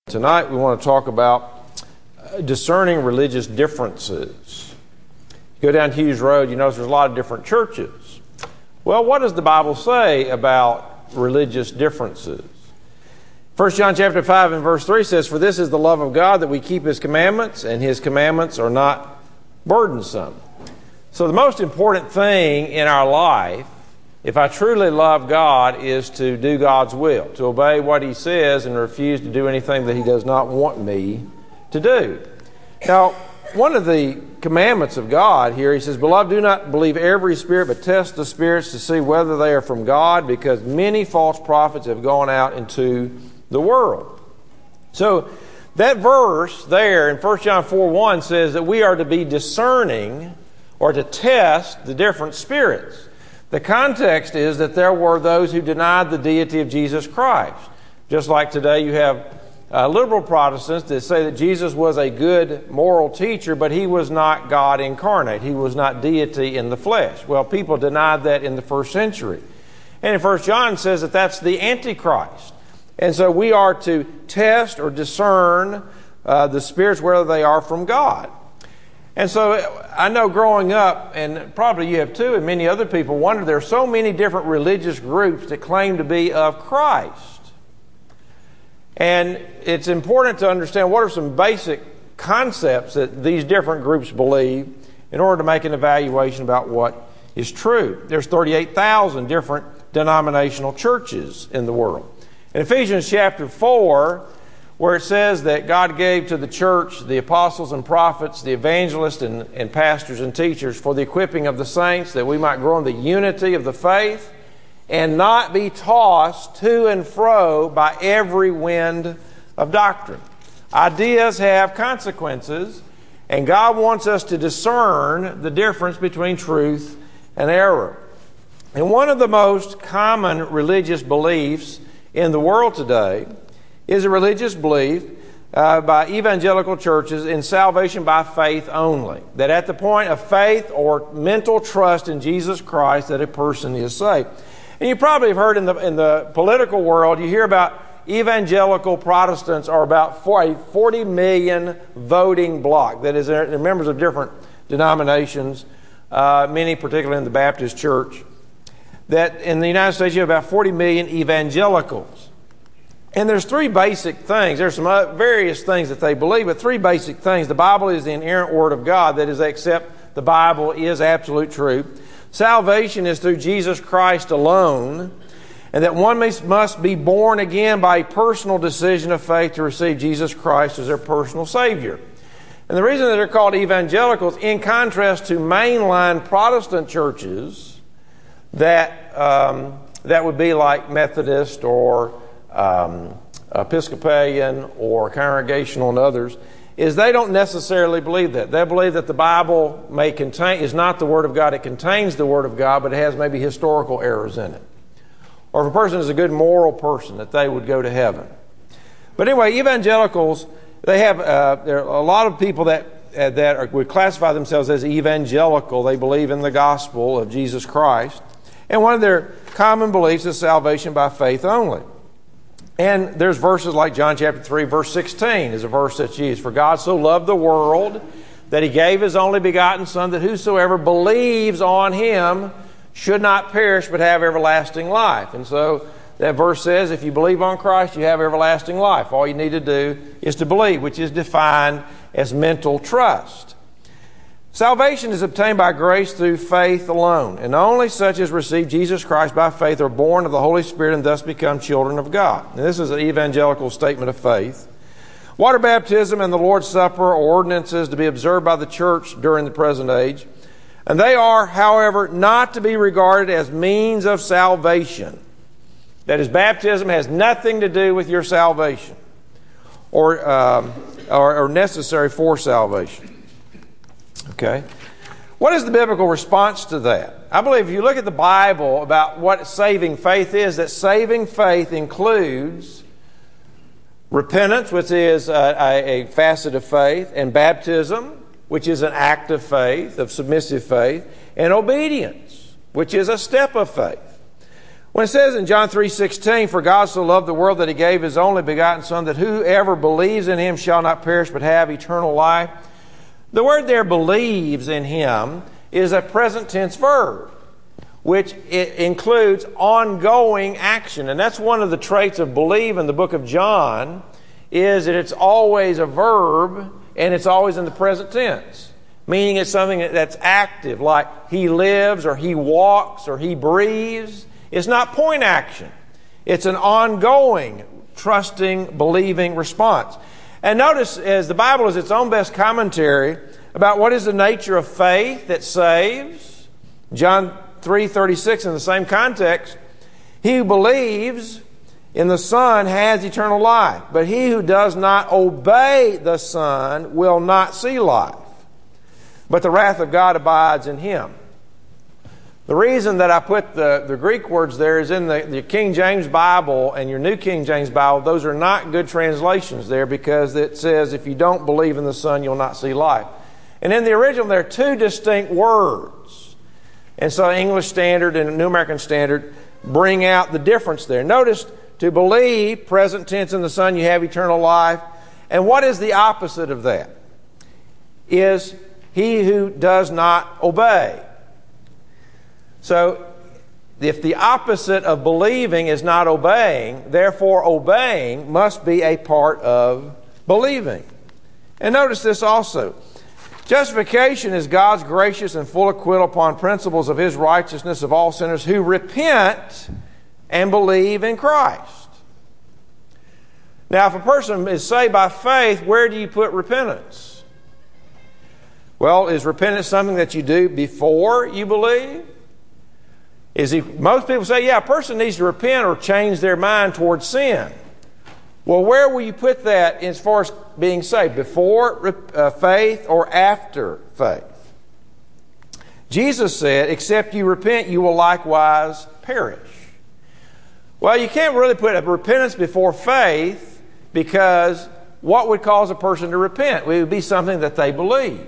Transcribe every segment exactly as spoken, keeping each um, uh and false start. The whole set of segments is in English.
Tonight we want to talk about discerning religious differences. You go down Hughes Road, you notice there's a lot of different churches. Well, what does the Bible say about religious differences? First John chapter five and verse three says, "For this is the love of God, that we keep His commandments, and His commandments are not burdensome." So the most important thing in our life, if I truly love God, is to do God's will, to obey what He says and refuse to do anything that He does not want me to do. Now, one of the commandments of God here, He says, "Beloved, do not believe every spirit, but test the spirits to see whether they are from God, because many false prophets have gone out into the world." So that verse there in First John four one says that we are to be discerning or to test the different spirits. The context is that there were those who denied the deity of Jesus Christ. Just like today you have uh, liberal Protestants that say that Jesus was a good moral teacher, but He was not God incarnate. He was not deity in the flesh. Well, people denied that in the first century. And in First John says that that's the Antichrist. And so we are to test or discern uh, the spirits, whether they are from God. And so I know growing up, and probably you have too, and many other people wonder, there are so many different religious groups that claim to be of Christ. And it's important to understand what are some basic concepts that these different groups believe in order to make an evaluation about what is true. There's thirty-eight thousand different denominational churches in the world. In Ephesians chapter four, where it says that God gave to the church the apostles and prophets, the evangelists and, and pastors and teachers for the equipping of the saints, that we might grow in the unity of the faith and not be tossed to and fro by every wind of doctrine. Ideas have consequences, and God wants us to discern the difference between truth and error. And one of the most common religious beliefs in the world today is a religious belief uh, by evangelical churches in salvation by faith only. That at the point of faith or mental trust in Jesus Christ that a person is saved. And you probably have heard in the, in the political world, you hear about evangelical Protestants are about a forty million voting bloc. That is, they're members of different denominations, uh, many particularly in the Baptist Church. That in the United States you have about forty million evangelicals. And there's three basic things. There's some various things that they believe, but three basic things. The Bible is the inerrant Word of God. That is, they accept the Bible is absolute truth. Salvation is through Jesus Christ alone. And that one must be born again by a personal decision of faith to receive Jesus Christ as their personal Savior. And the reason that they're called evangelicals, in contrast to mainline Protestant churches that, um, that would be like Methodist or Um, Episcopalian or Congregational and others, is they don't necessarily believe that. They believe that the Bible may contain, is not the Word of God. It contains the Word of God, but it has maybe historical errors in it. Or if a person is a good moral person, that they would go to heaven. But anyway, evangelicals, they have, uh, there are a lot of people that, uh, that are, would classify themselves as evangelical. They believe in the gospel of Jesus Christ. And one of their common beliefs is salvation by faith only. And there's verses like John chapter three, verse sixteen is a verse that's used. "For God so loved the world that He gave His only begotten Son, that whosoever believes on Him should not perish but have everlasting life." And so that verse says if you believe on Christ, you have everlasting life. All you need to do is to believe, which is defined as mental trust. Salvation is obtained by grace through faith alone, and only such as receive Jesus Christ by faith are born of the Holy Spirit and thus become children of God. And this is an evangelical statement of faith. Water baptism and the Lord's Supper are ordinances to be observed by the church during the present age, and they are, however, not to be regarded as means of salvation. That is, baptism has nothing to do with your salvation or, um, or, or necessary for salvation. Okay. What is the biblical response to that? I believe if you look at the Bible about what saving faith is, that saving faith includes repentance, which is a, a, a facet of faith, and baptism, which is an act of faith, of submissive faith, and obedience, which is a step of faith. When it says in John three sixteen, "For God so loved the world that He gave His only begotten Son, that whoever believes in Him shall not perish but have eternal life," the word there, "believes in Him," is a present tense verb, which it includes ongoing action. And that's one of the traits of believe in the book of John, is that it's always a verb and it's always in the present tense, meaning it's something that's active, like he lives or he walks or he breathes. It's not point action. It's an ongoing, trusting, believing response. And notice, as the Bible is its own best commentary about what is the nature of faith that saves, John three thirty-six in the same context, "He who believes in the Son has eternal life, but he who does not obey the Son will not see life, but the wrath of God abides in him." The reason that I put the, the Greek words there is in the, the King James Bible and your New King James Bible, those are not good translations there, because it says, "If you don't believe in the Son, you'll not see life." And in the original, there are two distinct words. And so English Standard and New American Standard bring out the difference there. Notice, to believe, present tense, in the Son, you have eternal life. And what is the opposite of that? Is he who does not obey. So, if the opposite of believing is not obeying, therefore obeying must be a part of believing. And notice this also. Justification is God's gracious and full acquittal upon principles of His righteousness of all sinners who repent and believe in Christ. Now, if a person is saved by faith, where do you put repentance? Well, is repentance something that you do before you believe? Is he, most people say, yeah, a person needs to repent or change their mind towards sin. Well, where will you put that as far as being saved? Before uh, faith or after faith? Jesus said, "Except you repent, you will likewise perish." Well, you can't really put a repentance before faith, because what would cause a person to repent? It would be something that they believe.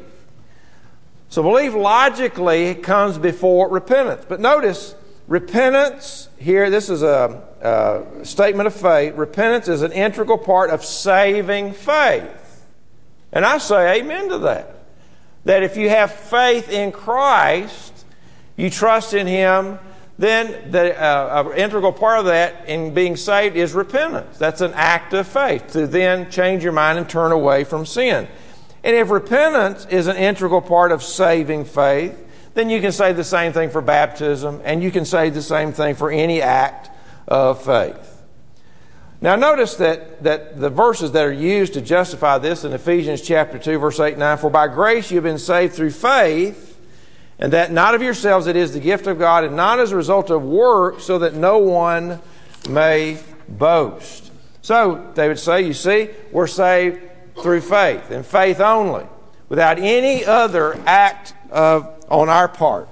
So belief logically comes before repentance. But notice, repentance here, this is a, a statement of faith. Repentance is an integral part of saving faith. And I say amen to that. That if you have faith in Christ, you trust in Him, then the uh, an integral part of that in being saved is repentance. That's an act of faith, to then change your mind and turn away from sin. And if repentance is an integral part of saving faith, then you can say the same thing for baptism, and you can say the same thing for any act of faith. Now notice that, that the verses that are used to justify this in Ephesians chapter two, verse eight and nine, "For by grace you have been saved through faith, and that not of yourselves, it is the gift of God, and not as a result of works, so that no one may boast." So they would say, you see, we're saved through faith, and faith only, without any other act of on our part.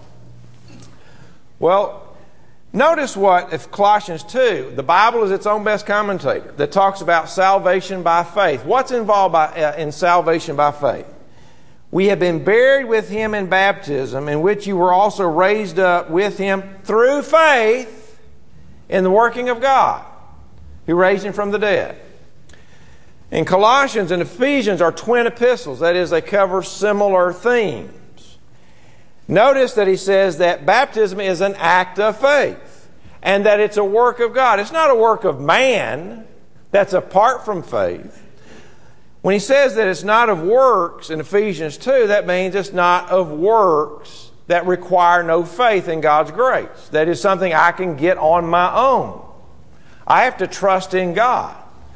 Well, notice what, if Colossians two, the Bible is its own best commentator that talks about salvation by faith. What's involved by, uh, in salvation by faith? "We have been buried with Him in baptism, in which you were also raised up with Him through faith in the working of God, who raised Him from the dead." And Colossians and Ephesians are twin epistles. That is, they cover similar themes. Notice that he says that baptism is an act of faith, and that it's a work of God. It's not a work of man that's apart from faith. When he says that it's not of works in Ephesians two, that means it's not of works that require no faith in God's grace. That is something I can get on my own. I have to trust in God.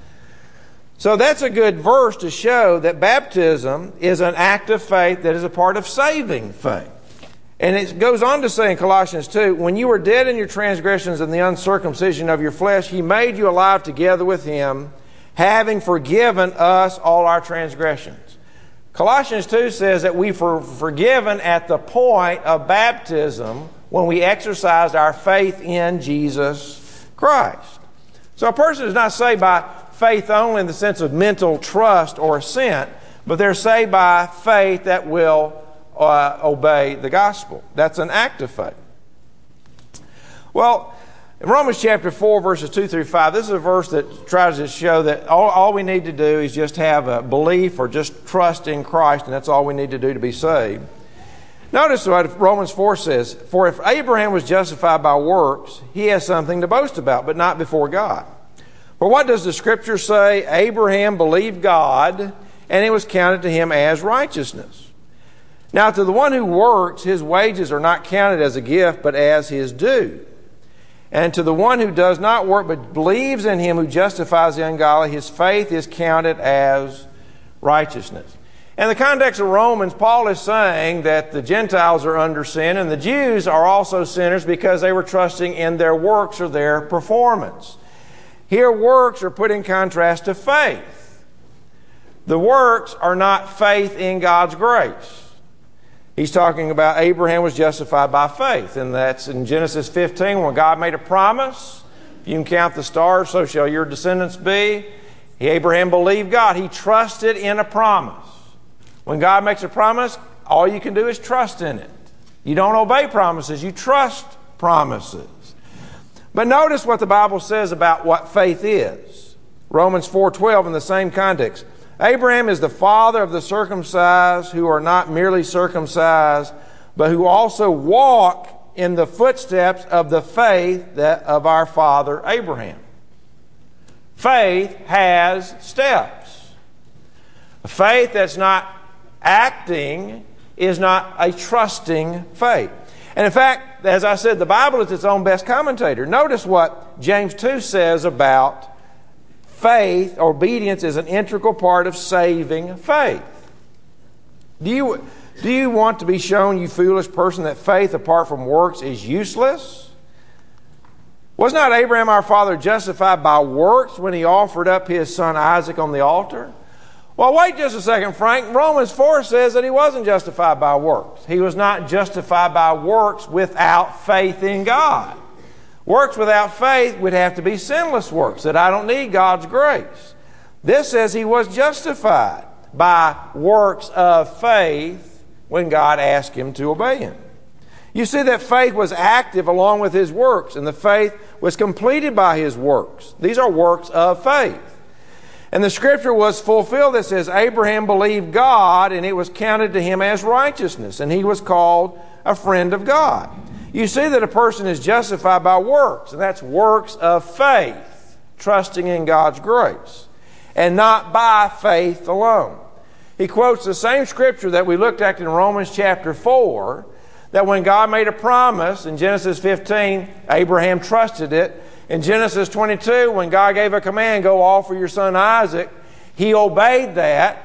So that's a good verse to show that baptism is an act of faith that is a part of saving faith. And it goes on to say in Colossians two, "When you were dead in your transgressions and the uncircumcision of your flesh, He made you alive together with Him, having forgiven us all our transgressions." Colossians two says that we were forgiven at the point of baptism, when we exercised our faith in Jesus Christ. So a person is not saved by faith only in the sense of mental trust or assent, but they're saved by faith that will uh, obey the gospel. That's an act of faith. Well, In Romans chapter four, verses two through five, this is a verse that tries to show that all, all we need to do is just have a belief or just trust in Christ, and that's all we need to do to be saved. Notice what Romans four says, "For if Abraham was justified by works, he has something to boast about, but not before God. For what does the Scripture say? Abraham believed God, and it was counted to him as righteousness. Now to the one who works, his wages are not counted as a gift, but as his due. And to the one who does not work, but believes in him who justifies the ungodly, his faith is counted as righteousness." In the context of Romans, Paul is saying that the Gentiles are under sin and the Jews are also sinners because they were trusting in their works or their performance. Here, works are put in contrast to faith. The works are not faith in God's grace. He's talking about Abraham was justified by faith, and that's in Genesis fifteen when God made a promise. If you can count the stars, so shall your descendants be. Abraham believed God. He trusted in a promise. When God makes a promise, all you can do is trust in it. You don't obey promises, you trust promises. But notice what the Bible says about what faith is. Romans four twelve in the same context. Abraham is the father of the circumcised who are not merely circumcised, but who also walk in the footsteps of the faith that of our father Abraham. Faith has steps. A faith that's not acting is not a trusting faith. And in fact, as I said, the Bible is its own best commentator. Notice what James two says about faith. Obedience is an integral part of saving faith. Do you, do you want to be shown, you foolish person, that faith apart from works is useless? Was not Abraham our father justified by works when he offered up his son Isaac on the altar? Well, wait just a second, Frank. Romans four says that he wasn't justified by works. He was not justified by works without faith in God. Works without faith would have to be sinless works, that I don't need God's grace. This says he was justified by works of faith when God asked him to obey him. You see that faith was active along with his works, and the faith was completed by his works. These are works of faith. And the Scripture was fulfilled that says, Abraham believed God, and it was counted to him as righteousness, and he was called a friend of God. You see that a person is justified by works, and that's works of faith, trusting in God's grace, and not by faith alone. He quotes the same Scripture that we looked at in Romans chapter four, that when God made a promise in Genesis fifteen, Abraham trusted it. In Genesis twenty-two, when God gave a command, go offer your son Isaac, he obeyed that.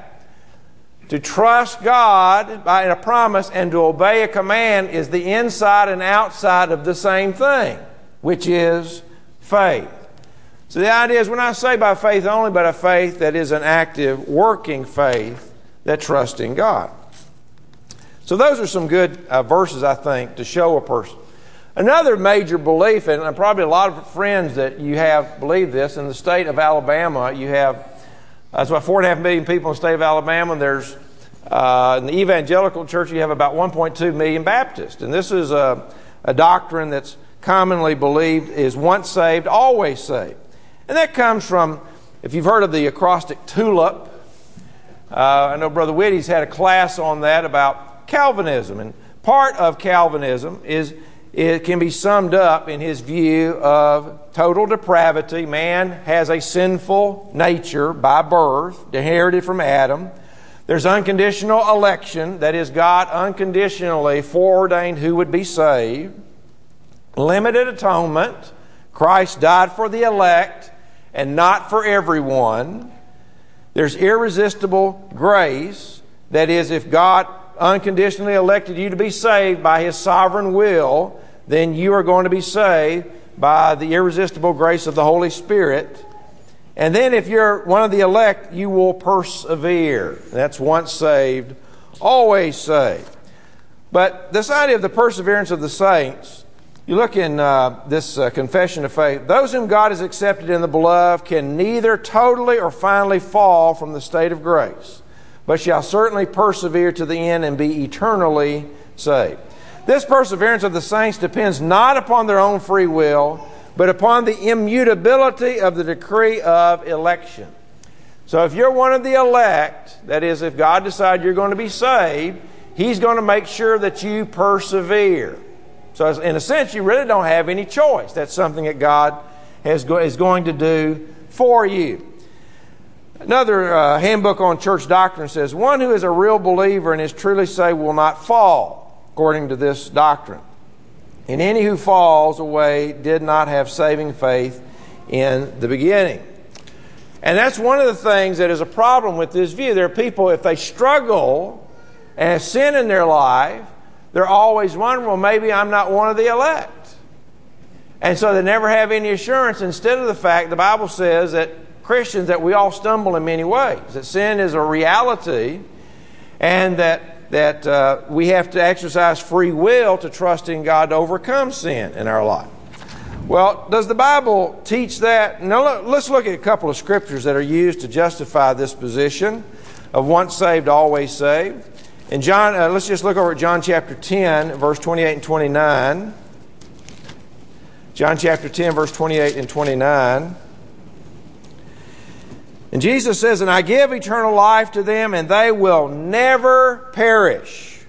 To trust God by a promise and to obey a command is the inside and outside of the same thing, which is faith. So the idea is we're not saved by faith only, but a faith that is an active, working faith that trusts in God. So those are some good uh, verses, I think, to show a person. Another major belief, and probably a lot of friends that you have believe this, in the state of Alabama, you have, that's about four and a half million people in the state of Alabama. There's, uh, in the evangelical church, you have about one point two million Baptists. And this is a, a doctrine that's commonly believed is once saved, always saved. And that comes from, if you've heard of the acrostic TULIP, uh, I know Brother Whitty's had a class on that about Calvinism. And part of Calvinism is it can be summed up in his view of total depravity. Man has a sinful nature by birth, inherited from Adam. There's unconditional election, that is, God unconditionally foreordained who would be saved. Limited atonement. Christ died for the elect and not for everyone. There's irresistible grace. That is, if God unconditionally elected you to be saved by His sovereign will, then you are going to be saved by the irresistible grace of the Holy Spirit. And then if you're one of the elect, you will persevere. That's once saved, always saved. But this idea of the perseverance of the saints, you look in uh, this uh, confession of faith, those whom God has accepted in the beloved can neither totally or finally fall from the state of grace, but shall certainly persevere to the end and be eternally saved. This perseverance of the saints depends not upon their own free will, but upon the immutability of the decree of election. So if you're one of the elect, that is, if God decides you're going to be saved, He's going to make sure that you persevere. So in a sense, you really don't have any choice. That's something that God has go- is going to do for you. Another uh, handbook on church doctrine says, one who is a real believer and is truly saved will not fall, according to this doctrine. And any who falls away did not have saving faith in the beginning. And that's one of the things that is a problem with this view. There are people, if they struggle and have sin in their life, they're always wondering, well, maybe I'm not one of the elect. And so they never have any assurance. Instead of the fact, the Bible says that Christians, that we all stumble in many ways, that sin is a reality, and that, that uh, we have to exercise free will to trust in God to overcome sin in our life. Well, does the Bible teach that? Now, let's look at a couple of scriptures that are used to justify this position of once saved, always saved. In John, uh, let's just look over at John chapter ten, verse twenty-eight and twenty-nine. John chapter ten, verse twenty-eight and twenty-nine. And Jesus says, and I give eternal life to them, and they will never perish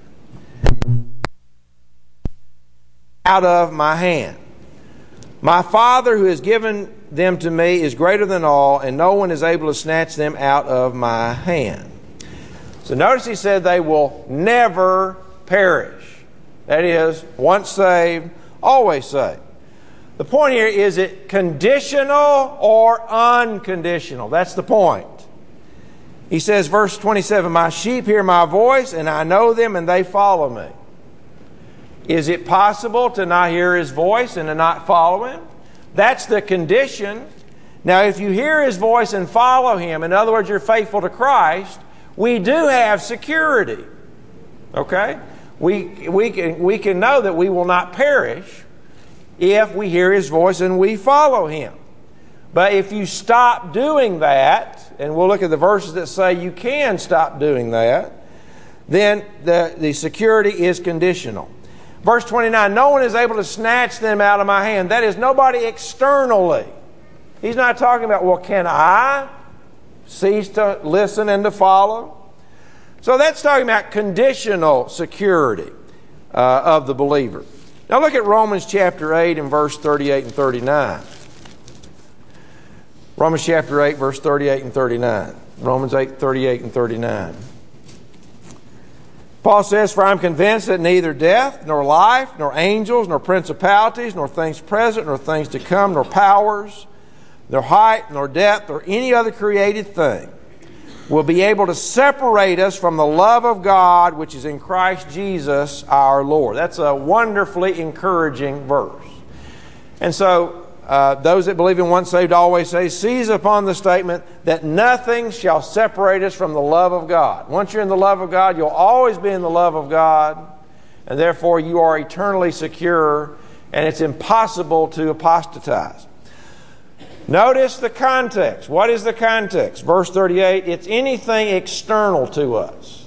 out of my hand. My Father who has given them to me is greater than all, and no one is able to snatch them out of my hand. So notice he said they will never perish. That is, once saved, always saved. The point here, is it conditional or unconditional? That's the point. He says, verse twenty-seven, my sheep hear my voice, and I know them, and they follow me. Is it possible to not hear His voice and to not follow Him? That's the condition. Now, if you hear His voice and follow Him, in other words, you're faithful to Christ, we do have security. Okay? We, we, can, we can know that we will not perish if we hear His voice and we follow Him. But if you stop doing that, and we'll look at the verses that say you can stop doing that, then the, the security is conditional. Verse twenty-nine, no one is able to snatch them out of my hand. That is, nobody externally. He's not talking about, well, can I cease to listen and to follow? So that's talking about conditional security uh, of the believer. Now look at Romans chapter eight and verse thirty-eight and thirty-nine. Romans chapter eight, verse thirty-eight and thirty-nine. Romans eight, thirty-eight and thirty-nine. Paul says, for I am convinced that neither death, nor life, nor angels, nor principalities, nor things present, nor things to come, nor powers, nor height, nor depth, or any other created thing will be able to separate us from the love of God which is in Christ Jesus our Lord. That's a wonderfully encouraging verse. And so, uh, those that believe in once saved, always saved, seize upon the statement that nothing shall separate us from the love of God. Once you're in the love of God, you'll always be in the love of God, and therefore you are eternally secure, and it's impossible to apostatize. Notice the context. What is the context? Verse thirty-eight, it's anything external to us.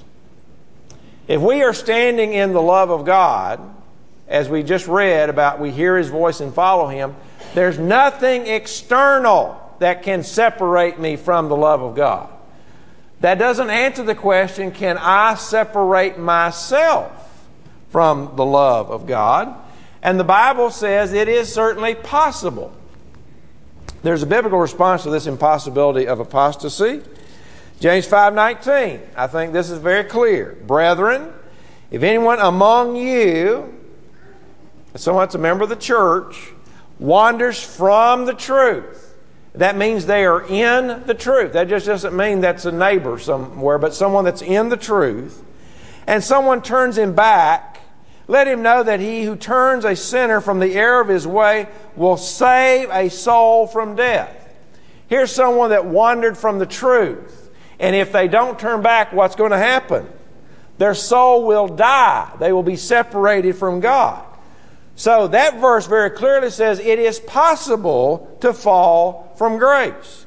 If we are standing in the love of God, as we just read about we hear His voice and follow Him, there's nothing external that can separate me from the love of God. That doesn't answer the question, can I separate myself from the love of God? And the Bible says it is certainly possible. There's a biblical response to this impossibility of apostasy. James five nineteen. I think this is very clear. Brethren, if anyone among you, someone that's a member of the church, wanders from the truth, that means they are in the truth. That just doesn't mean that's a neighbor somewhere, but someone that's in the truth, and someone turns him back, let him know that he who turns a sinner from the error of his way will save a soul from death. Here's someone that wandered from the truth. And if they don't turn back, what's going to happen? Their soul will die. They will be separated from God. So that verse very clearly says it is possible to fall from grace.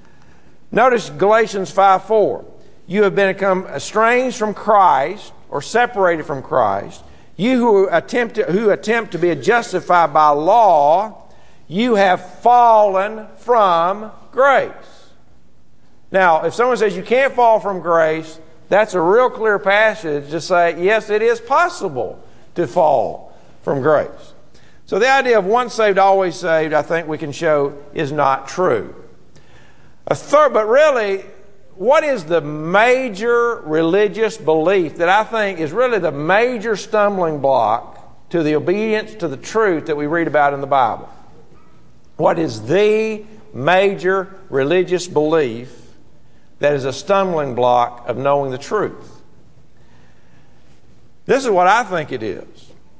Notice Galatians five four. You have become estranged from Christ, or separated from Christ. You who attempt to, who attempt to be justified by law, you have fallen from grace. Now, if someone says you can't fall from grace, that's a real clear passage to say, yes, it is possible to fall from grace. So the idea of once saved, always saved, I think we can show is not true. A third, but really, what is the major religious belief that I think is really the major stumbling block to the obedience to the truth that we read about in the Bible? What is the major religious belief that is a stumbling block of knowing the truth? This is what I think it is.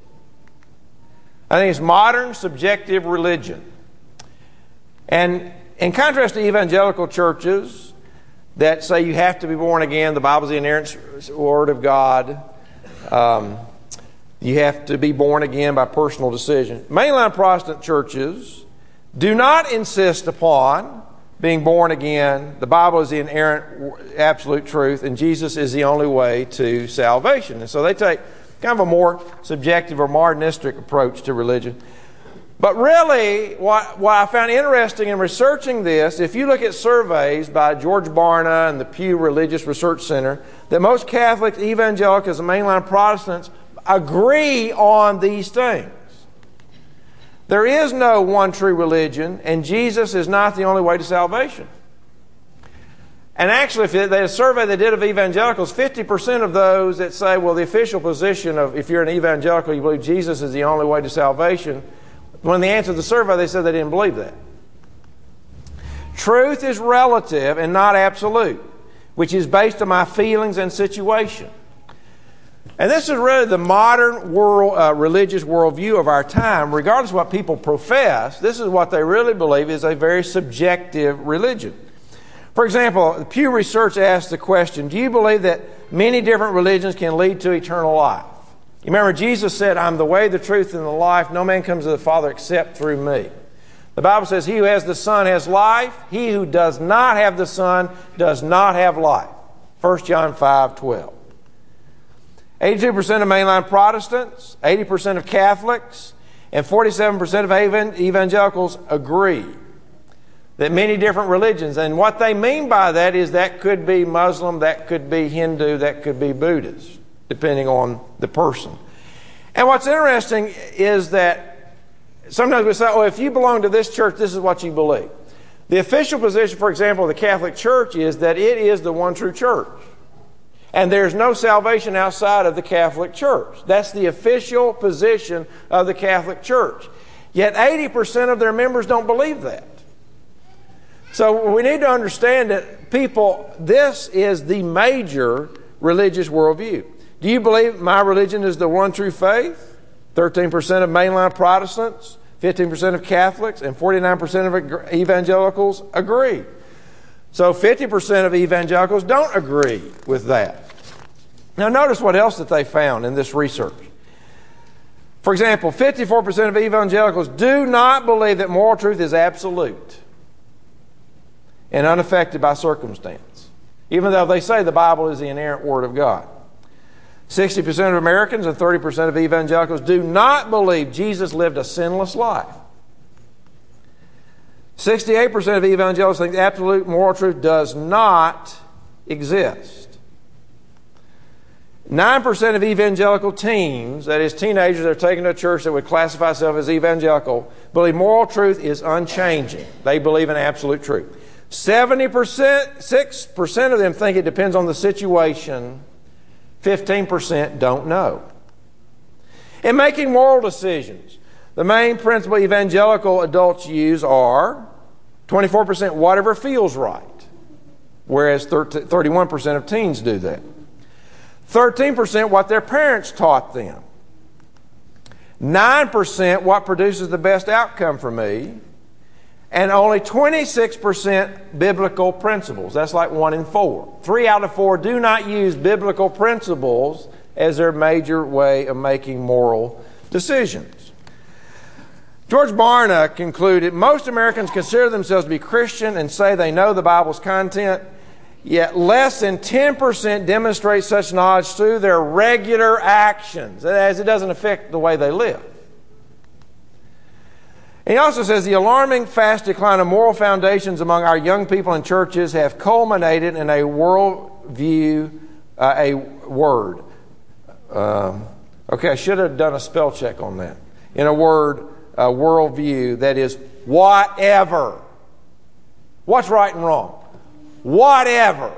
I think it's modern subjective religion. And in contrast to evangelical churches that say you have to be born again, the Bible's the inerrant Word of God, um, you have to be born again by personal decision. Mainline Protestant churches do not insist upon being born again. The Bible is the inerrant absolute truth, and Jesus is the only way to salvation. And so they take kind of a more subjective or modernistic approach to religion. But really, what, what I found interesting in researching this, if you look at surveys by George Barna and the Pew Religious Research Center, that most Catholics, evangelicals, and mainline Protestants agree on these things. There is no one true religion, and Jesus is not the only way to salvation. And actually, if they, a survey they did of evangelicals, fifty percent of those that say, well, the official position of if you're an evangelical, you believe Jesus is the only way to salvation, when they answered the survey, they said they didn't believe that. Truth is relative and not absolute, which is based on my feelings and situation. And this is really the modern world, uh, religious worldview of our time. Regardless of what people profess, this is what they really believe is a very subjective religion. For example, Pew Research asked the question, do you believe that many different religions can lead to eternal life? You remember Jesus said, I'm the way, the truth, and the life. No man comes to the Father except through me. The Bible says, he who has the Son has life. He who does not have the Son does not have life. First John five twelve. eighty-two percent of mainline Protestants, eighty percent of Catholics, and forty-seven percent of evangelicals agree that many different religions, and what they mean by that is that could be Muslim, that could be Hindu, that could be Buddhist, depending on the person. And what's interesting is that sometimes we say, oh, if you belong to this church, this is what you believe. The official position, for example, of the Catholic Church is that it is the one true church. And there's no salvation outside of the Catholic Church. That's the official position of the Catholic Church. Yet eighty percent of their members don't believe that. So we need to understand that people, this is the major religious worldview. Do you believe my religion is the one true faith? thirteen percent of mainline Protestants, fifteen percent of Catholics, and forty-nine percent of evangelicals agree. So fifty percent of evangelicals don't agree with that. Now notice what else that they found in this research. For example, fifty-four percent of evangelicals do not believe that moral truth is absolute and unaffected by circumstance, even though they say the Bible is the inerrant Word of God. sixty percent of Americans and thirty percent of evangelicals do not believe Jesus lived a sinless life. sixty-eight percent of evangelicals think absolute moral truth does not exist. nine percent of evangelical teens, that is teenagers that are taken to a church that would classify themselves as evangelical, believe moral truth is unchanging. They believe in absolute truth. seventy percent, six percent of them think it depends on the situation. fifteen percent don't know. In making moral decisions, the main principle evangelical adults use are twenty-four percent whatever feels right, whereas thirty-one percent of teens do that. thirteen percent what their parents taught them. nine percent what produces the best outcome for me. And only twenty-six percent biblical principles. That's like one in four. Three out of four do not use biblical principles as their major way of making moral decisions. George Barna concluded, most Americans consider themselves to be Christian and say they know the Bible's content, yet less than ten percent demonstrate such knowledge through their regular actions, as it doesn't affect the way they live. And he also says the alarming fast decline of moral foundations among our young people and churches have culminated in a worldview, uh, a word. Um, okay, I should have done a spell check on that. In a word, a worldview that is whatever. What's right and wrong? Whatever.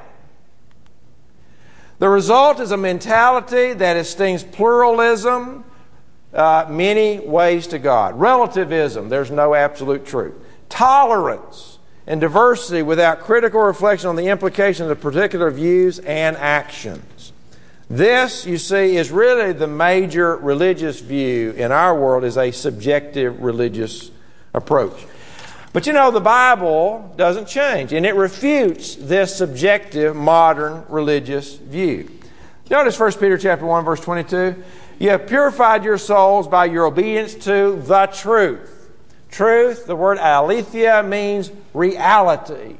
The result is a mentality that esteems pluralism, uh, many ways to God. Relativism, there's no absolute truth. Tolerance and diversity without critical reflection on the implications of particular views and actions. This, you see, is really the major religious view in our world, is a subjective religious approach. But you know, the Bible doesn't change, and it refutes this subjective modern religious view. Notice First Peter chapter one, verse twenty-two. You have purified your souls by your obedience to the truth. Truth, the word aletheia, means reality.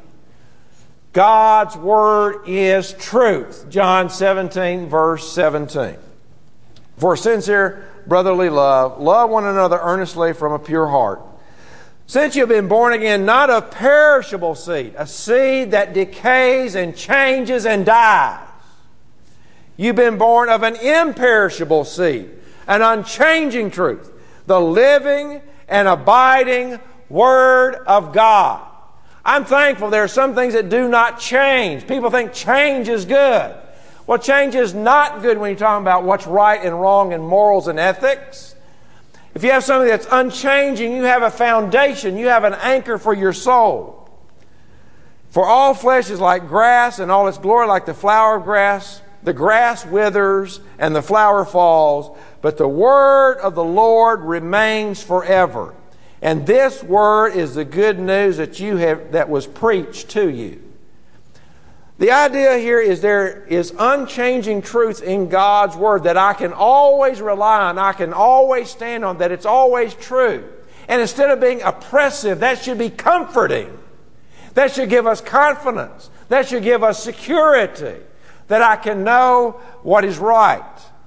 God's word is truth. John seventeen, verse seventeen. For sincere brotherly love, love one another earnestly from a pure heart. Since you've been born again, not of perishable seed, a seed that decays and changes and dies. You've been born of an imperishable seed, an unchanging truth, the living and abiding Word of God. I'm thankful there are some things that do not change. People think change is good. Well, change is not good when you're talking about what's right and wrong in morals and ethics. If you have something that's unchanging, you have a foundation, you have an anchor for your soul. For all flesh is like grass, and all its glory like the flower of grass. The grass withers and the flower falls, but the word of the Lord remains forever. And this word is the good news that you have that was preached to you. The idea here is there is unchanging truth in God's Word that I can always rely on, I can always stand on, that it's always true. And instead of being oppressive, that should be comforting. That should give us confidence. That should give us security, that I can know what is right.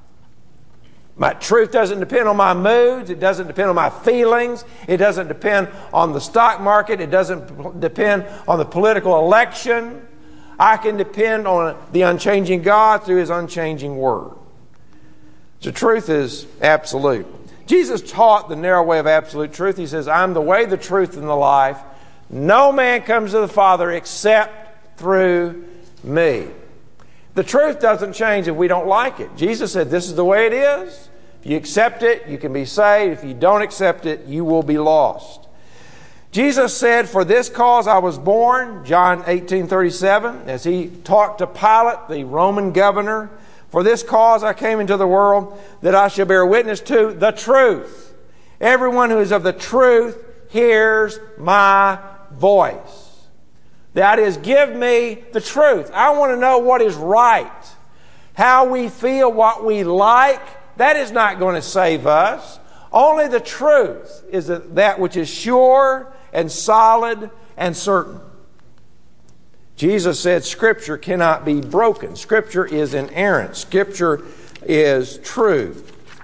My truth doesn't depend on my moods. It doesn't depend on my feelings. It doesn't depend on the stock market. It doesn't depend on the political election. I can depend on the unchanging God through His unchanging Word. The truth is absolute. Jesus taught the narrow way of absolute truth. He says, I'm the way, the truth, and the life. No man comes to the Father except through me. The truth doesn't change if we don't like it. Jesus said, this is the way it is. If you accept it, you can be saved. If you don't accept it, you will be lost. Jesus said, for this cause I was born, John eighteen thirty-seven, as He talked to Pilate, the Roman governor. For this cause I came into the world, that I shall bear witness to the truth. Everyone who is of the truth hears my voice. The idea is, give me the truth. I want to know what is right. How we feel, what we like, that is not going to save us. Only the truth is that which is sure and solid and certain. Jesus said Scripture cannot be broken. Scripture is inerrant. Scripture is true.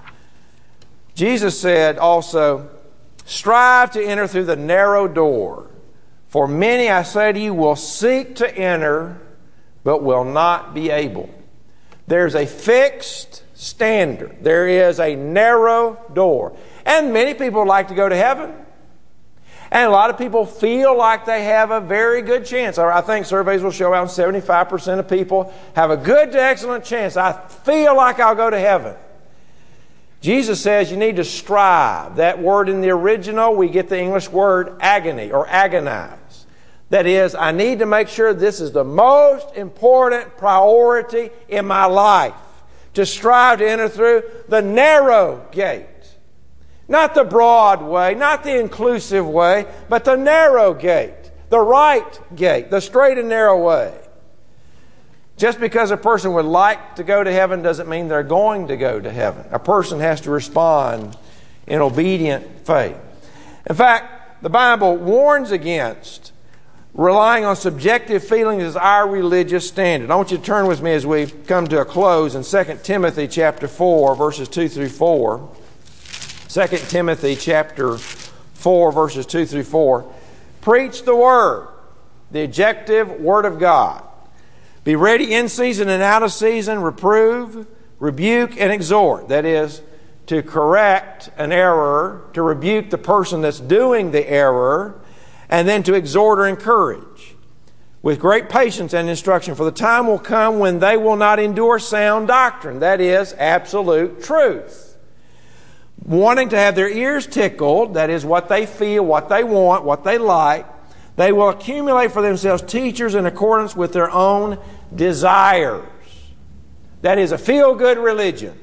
Jesus said also, strive to enter through the narrow door. For many, I say to you, will seek to enter, but will not be able. There's a fixed standard. There is a narrow door. And many people like to go to heaven. And a lot of people feel like they have a very good chance. I think surveys will show around seventy-five percent of people have a good to excellent chance. I feel like I'll go to heaven. Jesus says you need to strive. That word in the original, we get the English word agony or agonize. That is, I need to make sure this is the most important priority in my life. To strive to enter through the narrow gate. Not the broad way, not the inclusive way, but the narrow gate, the right gate, the straight and narrow way. Just because a person would like to go to heaven doesn't mean they're going to go to heaven. A person has to respond in obedient faith. In fact, the Bible warns against relying on subjective feelings as our religious standard. I want you to turn with me as we come to a close in Second Timothy chapter four, verses two through four. Second Timothy chapter four, verses two through four. Preach the Word, the objective Word of God. Be ready in season and out of season, reprove, rebuke, and exhort. That is, to correct an error, to rebuke the person that's doing the error, and then to exhort or encourage with great patience and instruction. For the time will come when they will not endure sound doctrine. That is, absolute truth. Wanting to have their ears tickled, that is, what they feel, what they want, what they like, they will accumulate for themselves teachers in accordance with their own desires. That is a feel-good religion.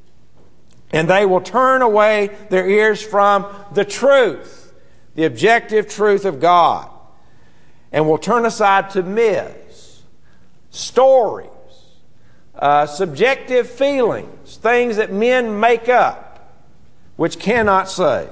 And they will turn away their ears from the truth, the objective truth of God, and will turn aside to myths, stories, uh, subjective feelings, things that men make up, which cannot save.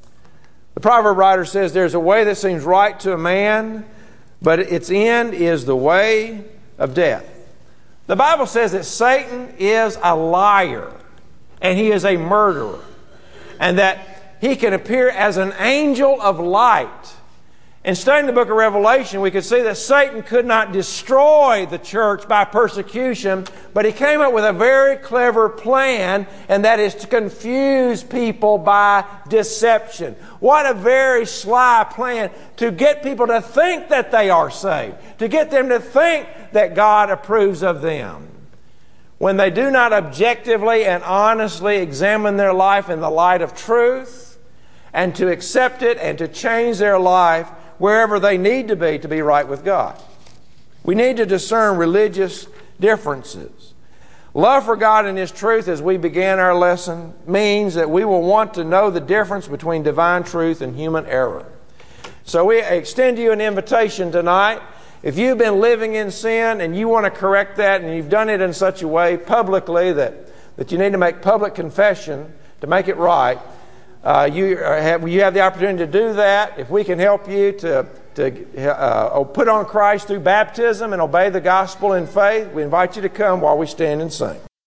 The proverb writer says, there's a way that seems right to a man, but its end is the way of death. The Bible says that Satan is a liar, and he is a murderer, and that he can appear as an angel of light. In studying the book of Revelation, we could see that Satan could not destroy the church by persecution, but he came up with a very clever plan, and that is to confuse people by deception. What a very sly plan to get people to think that they are saved, to get them to think that God approves of them, when they do not objectively and honestly examine their life in the light of truth, and to accept it and to change their life wherever they need to be to be right with God. We need to discern religious differences. Love for God and His truth, as we began our lesson, means that we will want to know the difference between divine truth and human error. So we extend to you an invitation tonight. If you've been living in sin and you want to correct that, and you've done it in such a way publicly that, that you need to make public confession to make it right, Uh, you have you have the opportunity to do that. If we can help you to to uh, put on Christ through baptism and obey the gospel in faith, we invite you to come while we stand and sing.